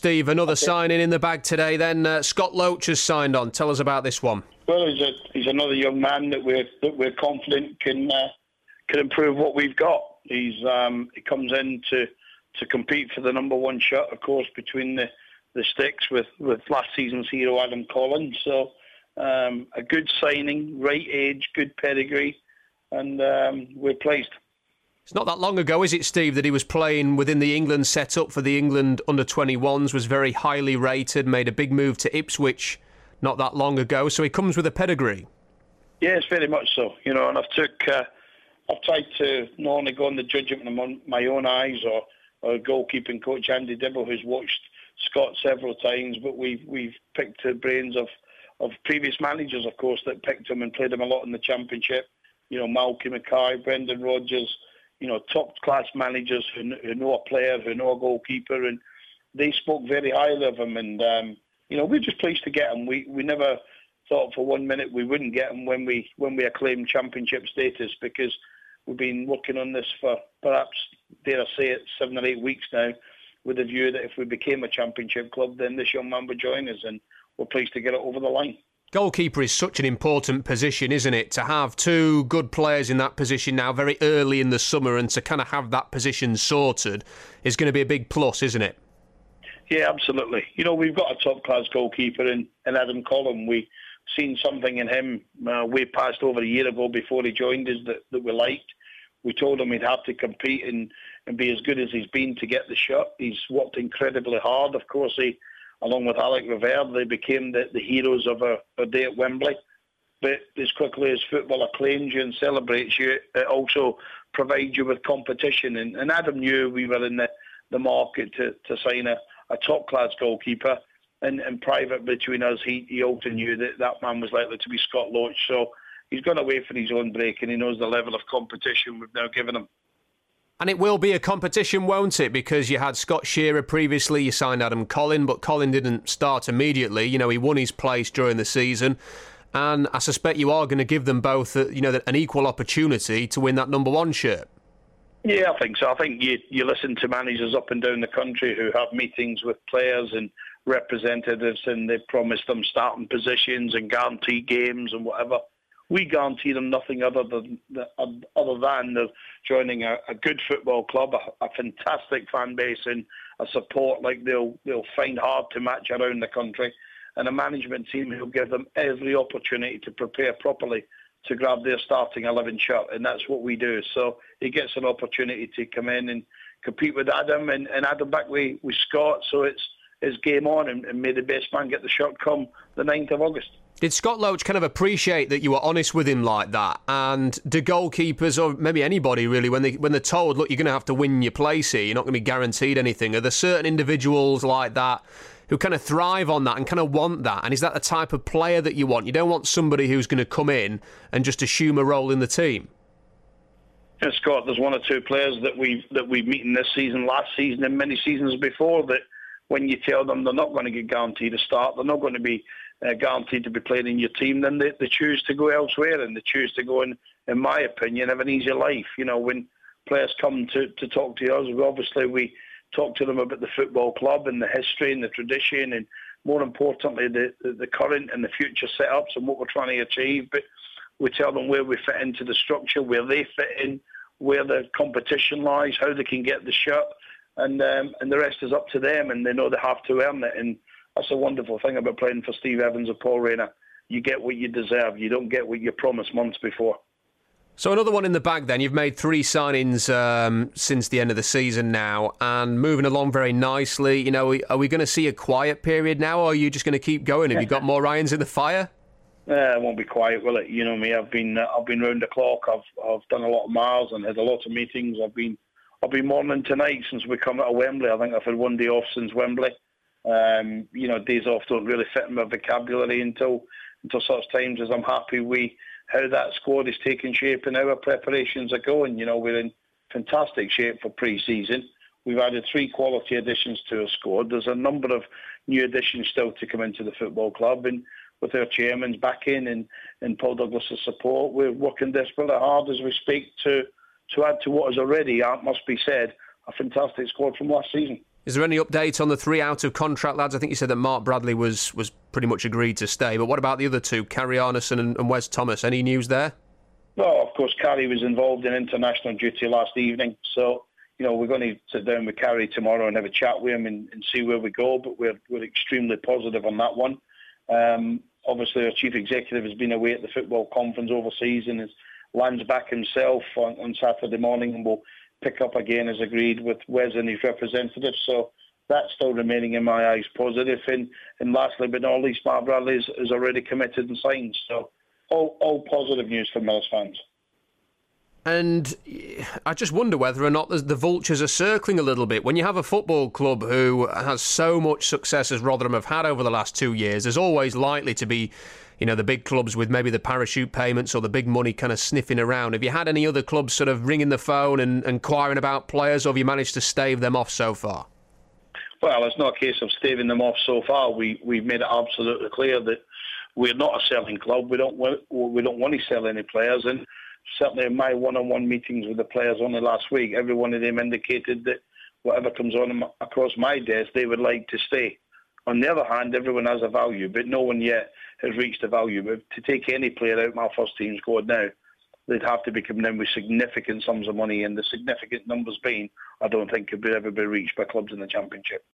Steve, another signing in the bag today then. Scott Loach has signed on. Tell us about this one. Well, he's another young man that we're confident can improve what we've got. He comes in to compete for the number one shot, of course, between the sticks with last season's hero Adam Collins. So a good signing, right age, good pedigree, and we're pleased. It's not that long ago, is it, Steve, that he was playing within the England setup for the England under-21s, was very highly rated, made a big move to Ipswich not that long ago, so he comes with a pedigree. Yes, very much so. And I've tried to not only go on the judgment of my own eyes or goalkeeping coach Andy Dibble, who's watched Scott several times, but we've picked the brains of previous managers, of course, that picked him and played him a lot in the Championship. Malky Mackay, Brendan Rodgers, top-class managers who know a player, who know a goalkeeper, and they spoke very highly of him. And, we're just pleased to get him. We never thought for 1 minute we wouldn't get him when we acclaimed Championship status, because we've been working on this for perhaps, dare I say it, 7 or 8 weeks now, with a view that if we became a Championship club, then this young man would join us, and we're pleased to get it over the line. Goalkeeper is such an important position, isn't it? To have two good players in that position now very early in the summer and to kind of have that position sorted is going to be a big plus, isn't it? Yeah, absolutely. We've got a top-class goalkeeper in Adam Collins. We've seen something in him way past over a year ago before he joined us that we liked. We told him he'd have to compete and be as good as he's been to get the shot. He's worked incredibly hard. Of course, along with Alec Rivera, they became the heroes of our day at Wembley. But as quickly as football acclaims you and celebrates you, it also provides you with competition. And Adam knew we were in the market to sign a top-class goalkeeper. And in private between us, he also knew that man was likely to be Scott Loach. So he's gone away for his own break, and he knows the level of competition we've now given him. And it will be a competition, won't it? Because you had Scott Shearer previously, you signed Adam Collins, but Collins didn't start immediately. He won his place during the season. And I suspect you are going to give them both, an equal opportunity to win that number one shirt. Yeah, I think so. I think you listen to managers up and down the country who have meetings with players and representatives, and they promise them starting positions and guaranteed games and whatever. We guarantee them nothing other than they're joining a good football club, a fantastic fan base, and a support like they'll find hard to match around the country, and a management team who'll give them every opportunity to prepare properly to grab their starting 11 shot, and that's what we do. So he gets an opportunity to come in and compete with Adam, and Adam back with Scott. So it's game on, and may the best man get the shot come the 9th of August. Did Scott Loach kind of appreciate that you were honest with him like that? And do goalkeepers, or maybe anybody really, when they're told, look, you're going to have to win your place here, you're not going to be guaranteed anything, are there certain individuals like that who kind of thrive on that and kind of want that? And is that the type of player that you want? You don't want somebody who's going to come in and just assume a role in the team. Yeah, Scott, there's one or two players that we've meeting this season, last season, and many seasons before, that when you tell them they're not going to get guaranteed a start, they're not going to be guaranteed to be playing in your team, then they choose to go elsewhere, and they choose to go in my opinion, have an easier life. When players come to talk to us, we talk to them about the football club and the history and the tradition, and more importantly, the current and the future setups and what we're trying to achieve. But we tell them where we fit into the structure, where they fit in, where the competition lies, how they can get the shot, and the rest is up to them, and they know they have to earn it. And that's a wonderful thing about playing for Steve Evans or Paul Rayner. You get what you deserve. You don't get what you promised months before. So another one in the bag then. You've made 3 signings since the end of the season now, and moving along very nicely. Are we going to see a quiet period now, or are you just going to keep going? Have you got more irons in the fire? It won't be quiet, will it? You know me. I've been round the clock. I've done a lot of miles and had a lot of meetings. I've been morning to night since we come out of Wembley. I think I've had 1 day off since Wembley. Days off don't really fit in my vocabulary until such times as I'm happy with how that squad is taking shape and how our preparations are going. We're in fantastic shape for pre-season. We've added 3 quality additions to our squad. There's a number of new additions still to come into the football club, and with our chairman's back in and Paul Douglas's support, we're working desperately hard as we speak to add to what is already, must be said, a fantastic squad from last season. Is there any update on the 3 out of contract lads? I think you said that Mark Bradley was pretty much agreed to stay, but what about the other 2, Carrie Arneson and Wes Thomas? Any news there? Well, of course, Carrie was involved in international duty last evening, so we're going to sit down with Carrie tomorrow and have a chat with him and see where we go, but we're extremely positive on that one. Obviously, our chief executive has been away at the football conference overseas and lands back himself on Saturday morning, and will pick up again as agreed with Wes and his representatives. So that's still remaining in my eyes positive. And lastly but not least, Mark Bradley is already committed and signed. So all positive news for Millers fans. And I just wonder whether or not the vultures are circling a little bit. When you have a football club who has so much success as Rotherham have had over the last 2 years, there's always likely to be, the big clubs with maybe the parachute payments or the big money kind of sniffing around. Have you had any other clubs sort of ringing the phone and inquiring about players, or have you managed to stave them off so far? Well, it's not a case of staving them off so far. We've made it absolutely clear that we're not a selling club. We don't want to sell any players, and certainly in my one-on-one meetings with the players only last week, every one of them indicated that whatever comes on across my desk, they would like to stay. On the other hand, everyone has a value, but no one yet has reached a value. But to take any player out of my first team squad now, they'd have to be coming in with significant sums of money, and the significant numbers being, I don't think, could ever be reached by clubs in the Championship.